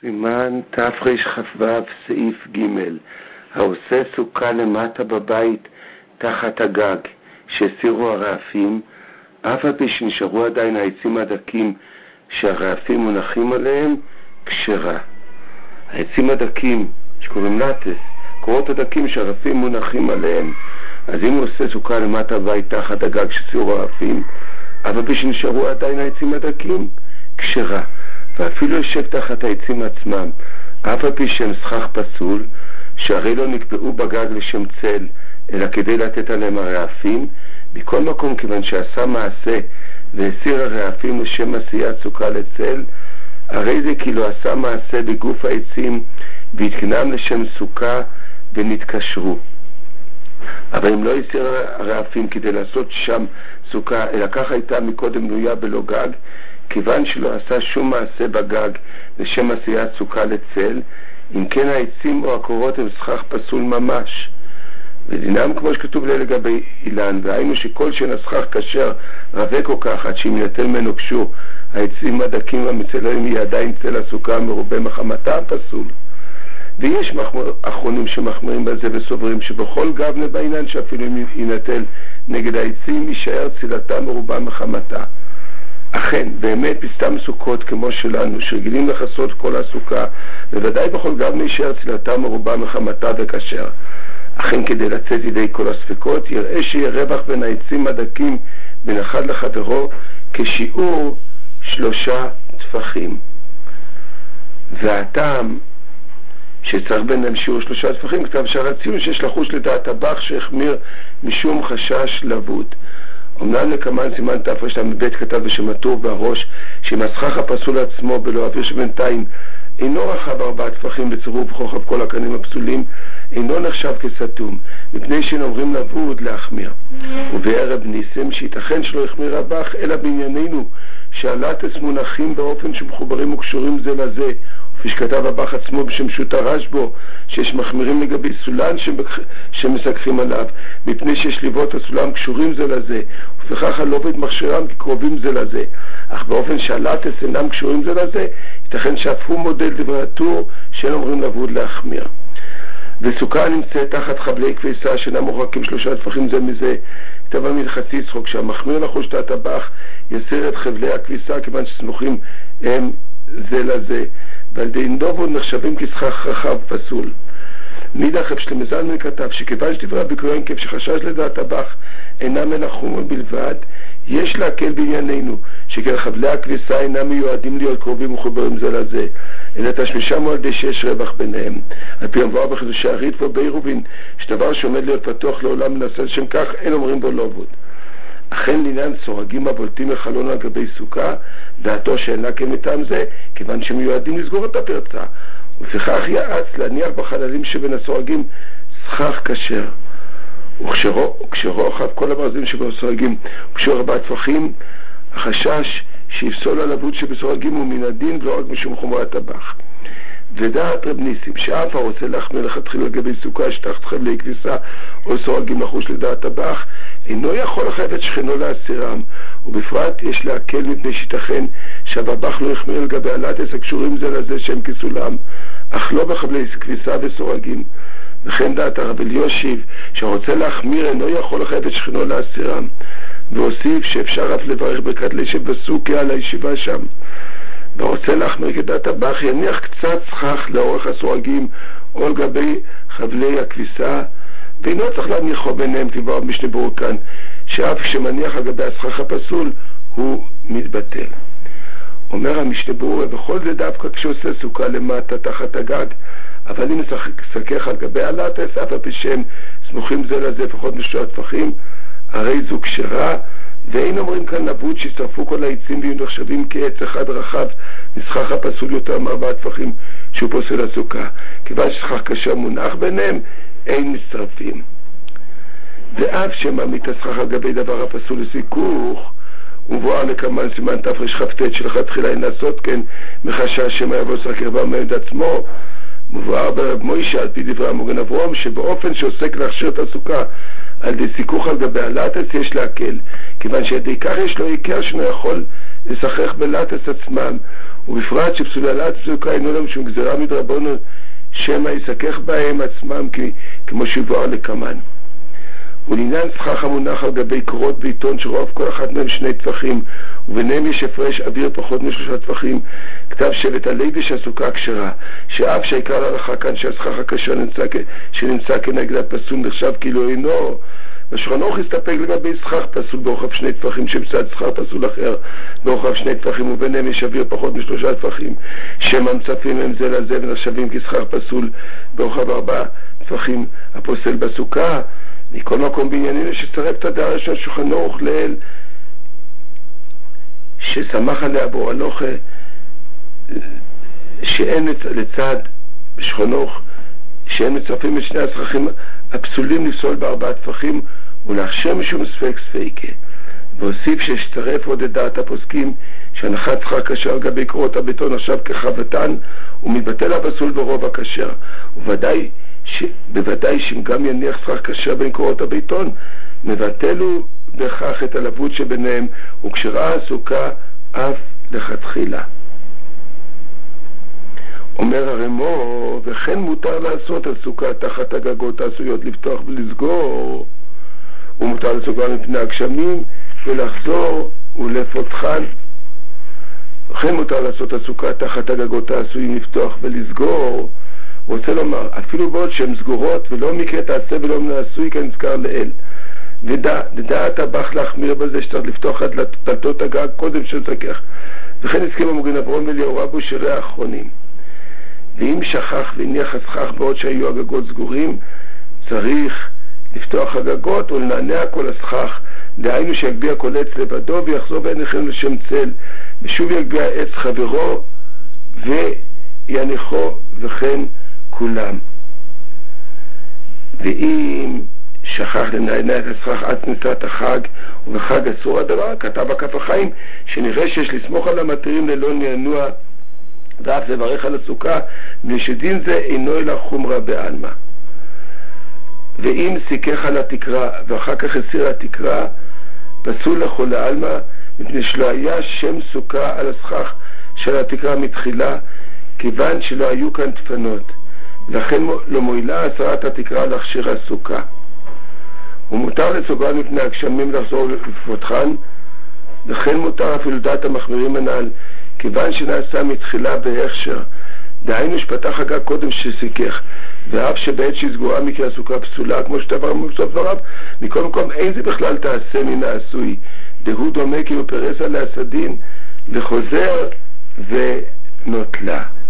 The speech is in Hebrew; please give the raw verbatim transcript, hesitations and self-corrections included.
סימן תרכ"ו סעיף ג' העושה סוכה למטה בבית תחת הגג שהסירו הרעפים, אף על פי שנשארו עדיין העצים הדקים שהרעפים מונחים עליהם, כשרה. העצים הדקים שקוראים לטס, קורות הדקים שהרעפים מונחים עליהם, אז אם הוא עושה סוכה למטה בבית תחת הגג שהסירו הרעפים, אף על פי שנשארו עדיין העצים הדקים, כשרה. ואפילו יושב תחת העצים עצמם, אף על פי שהם סכך פסול, שהרי לא נקבעו בגג לשם צל, אלא כדי לתת עליהם הרעפים, מכל מקום כיוון שעשה מעשה והסיר הרעפים לשם עשיית סוכה לצל, הרי זה כאילו עשה מעשה בגוף העצים והתקנם לשם סוכה ונתקשרו. אבל אם לא הסיר הרעפים כדי לעשות שם סוכה, אלא כך הייתה מקודם בנויה בלא גג, כיוון שלא עשה שום מעשה בגג לשם עשיית סוכה לצל, אם כן העצים או הקורות הם סכך פסול ממש. ודינם כמו שכתוב לי לגבי אילן, והיינו שכל שנסכך כשר רווק או כך עד שאם ינטל ממנו קשור, העצים הדקים והמצלעים יהיה עדיין צל הסוכה מרובה מחמתה הפסול. ויש אחרונים שמחמירים בזה וסוברים שבכל גבנה בעניין שאפילו אם ינטל נגד העצים יישאר צילתה מרובה מחמתה. אכן, באמת בסתם סוכות כמו שלנו, שרגילים לחסות כל הסוכה, בוודאי בכל גבנה יישאר צילתה מרובה מחמתה וכשר. אכן, כדי לצאת ידי כל הספקות, יראה שיהיה רווח בין העצים הדקים בין אחד לחברו כשיעור שלושה טפחים. והטעם שצריך ביניהם שיעור שלושה טפחים, כתב שהרציון שיש לחוש לדעת הבח שהחמיר משום חשש לבוד. אמנם לכמן סימן תפרש מבית כתב בשמטור בראש שאם הסכך הפסול עצמו בלא אוויר שבינתיים אינו רחב ארבעה טפחים בצירוף חוכב כל הקנים הפסולים, אינו נחשב כסתום, מפני שנאמרים לבוד להחמיר. ובערב ניסם שיתכן שלא החמיר הבח, אלא בענייננו שהלטס מונחים באופן שמחוברים וקשורים זה לזה, כפי שכתב הבח עצמו בשמשות הרשב"ו, שיש מחמירים לגבי סולן שמסקחים עליו, מפני שיש ליבות הסולם קשורים זה לזה, ובכך הלובד מכשירם כקרובים זה לזה, אך באופן שהלטס אינם קשורים זה לזה, ייתכן שאף הוא מודל דברי הטור שאין אומרים לבוד להחמיר. וסוכה נמצאת תחת חבלי כביסה שאינם מורחקים שלושה טפחים זה מזה, כתב המלחצי צחוק שהמחמיר לחוש את הטבח יסיר את חבלי הכביסה כיוון שסמוכים הם זה לזה, ועל די נדובו נחשבים כסכך רחב פסול. מידך אפשלמזלמן כתב שכיוון שדברי הביקורים כיף שחשש לדעת הבח אינם מנחום בלבד, יש להקל בענייננו שכן חבלי הכביסה אינם מיועדים להיות קרובים ומחוברים זה לזה, אלא תשמישם על ידי שיש רווח ביניהם. על פי המבואר בחידושי הריטב"א בעירובין שדבר שעומד להיות פתוח לעולם מנסה לשם כך אין אומרים בו לא עבוד. אכן לעניין סורגים הבולטים לחלון על גבי סוכה, דעתו שאינה כמטעם זה, כיוון שמיועדים לסגור את הפרצה, ולפיכך יעץ להניח בחללים שבין הסורגים סכך כשר. וכשרוחב כל הברזים שבסורגים וקשור ארבעה טפחים, החשש שיפסול על הבוד שבסורגים הוא מן הדין ולא רק משום חומרת הבח. ודעת רב ניסים שאף הרוצה להחמיר לכתחילה לגבי סוכה שתחת חבלי כביסה או סורגים לחוש לדעת הבח, אינו יכול לחייב את שכנו להסירם, ובפרט יש להקל מפני שיתכן שהבח לא יחמיר לגבי הלטס הקשורים זה לזה שהם כסולם, אך לא בחבלי כביסה וסורגים. וכן דעת הרב אלישיב שהרוצה להחמיר אינו יכול לחייב את שכנו להסירם, והוסיף שאפשר אף לברך ברכת לשב בסוכה על הישיבה שם. והרוצה להחמיר כדעת הבח יניח קצת סכך לאורך הסורגים או על גבי חבלי הכביסה, ואינו צריך להניחו ביניהם כבא משנה ברור כאן, שאף שמניח על גבי הסכך הפסול הוא מתבטל. אומר המשנה ברור, בכל זה דווקא כשעושה סוכה למטה תחת הגג, אבל אם סכך על גבי הלטס, אף על פי שהם סמוכים זה לזה לפחות משלושה טפחים, הרי זו כשרה, ואין אומרים כאן לבוד שישרפו כל העצים ויהיו נחשבים כעץ אחד רחב מסכך הפסול יותר מארבעה טפחים שהוא פוסל הסוכה, כיוון שסכך כשר מונח ביניהם אין מצטרפים. ואף שמעמיד הסכך על גבי דבר הפסול לסיכוך, ומבואר לכמן סימן תפרש כ"ט שלכתחילה אין לעשות כן מחשש שמא יבוא סכך במעמד עצמו, מבואר ברב מוישה על פי דברי המוגן אברהם שבאופן שעוסק להכשיר את הסוכה על ידי סיכוך על גבי הלטס יש להקל, כיוון שעדי כך יש לו עיקר שאינו יכול לשחך בלטס עצמם, ובפרט שפסולת סוכה אינו להם שום גזירה מדרבנו שמא יסכך בהם עצמם כמו שיבואר לקמן. ולעניין סכך המונח על גבי קורות בעיתון שרוב כל אחת מהם שני טפחים וביניהם יש הפרש אוויר פחות משלושה טפחים, כתב שבט הלוי שהסוכה כשרה, שאף שהעיקר להלכה כאן שהסכך הכשר נמצא, שנמצא כנגד הפסול נחשב כאילו אינו, בשולחן ערוך הסתפק לגבי סכך פסול ברוחב שני טפחים שבצד סכך פסול אחר ברוחב שני טפחים וביניהם יש אוויר פחות משלושה טפחים שמנצפים הם זה לזה ונחשבים כסכך פסול ברוחב ארבעה טפחים הפוסל בסוכה. מכל מקום בעניינים שצרף את הדעה של שולחן ערוך לאל ששמח עליה בו הלוכה שאין לצד בשולחן ערוך שאין מצרפים את שני הסככים הפסולים לפסול בארבעה טפחים ולהכשיר משום ספק ספיקה. והוסיף ששצרף עוד את דעת הפוסקים שהנחת סכך כשר על גבי קורות הבטון נחשב כחבטן ומתבטל הפסול ברוב הכשר, ובוודאי בוודאי שאם גם יניח סכך כשר בין קורות הביתון מבטלו בכך את הלבות שביניהם וכשרה הסוכה אף לכתחילה. אומר הרמו וכן מותר לעשות על סוכה תחת הגגות העשויות לפתוח ולסגור, ומותר לסוגר מפני הגשמים ולחזור ולפותחן. וכן מותר לעשות על סוכה תחת הגגות העשויים לפתוח ולסגור, הוא רוצה לומר, אפילו בעוד שהן סגורות ולא מקרה תעשה ולא מן העשוי כנזכר לאל. ודעת הבח להחמיר בזה שצריך לפתוח עד לדלתות הגג קודם שזכך. וכן הסכים המוגן אברהם ואליהו רבו שירי האחרונים. ואם שכח והניח הסכך בעוד שהיו הגגות סגורים, צריך לפתוח הגגות ולנענע כל הסכך, דהיינו שיגביה כל עץ לבדו ויחזור בעיניכם לשם צל, ושוב יגביה עץ חברו ויניחו וכן כולם. ואם שכח לנענע את הסכך עד כניסת החג ובחג אסור הדבר, כתב הכף החיים שנראה שיש לסמוך על המתירים ללא נענוע ואף לברך על הסוכה, ושדין זה אינו אלא חומרה בעלמא. ואם סיכך על התקרה ואחר כך הסיר התקרה, פסול לכל לעלמא, מפני שלא היה שם סוכה על הסכך של התקרה מתחילה, כיוון שלא היו כאן דפנות, לכן לא מועילה הסרת התקרה להכשיר הסוכה. ומותר לסוגרן מפני הגשמים לחזור לפותחן, לכן מותר אפילו דעת המחמירים הנ"ל, כיוון שנעשה מתחילה בהכשר, דהיינו שפתח הגג קודם שסיכך, ואף שבעת שהיא סגורה מקרה הסוכה פסולה, כמו שתבר בסוף דבריו, מכל מקום אין זה בכלל תעשה מן העשוי, דהוא דומה כאילו פרס עליה סדין וחוזר ונוטלה.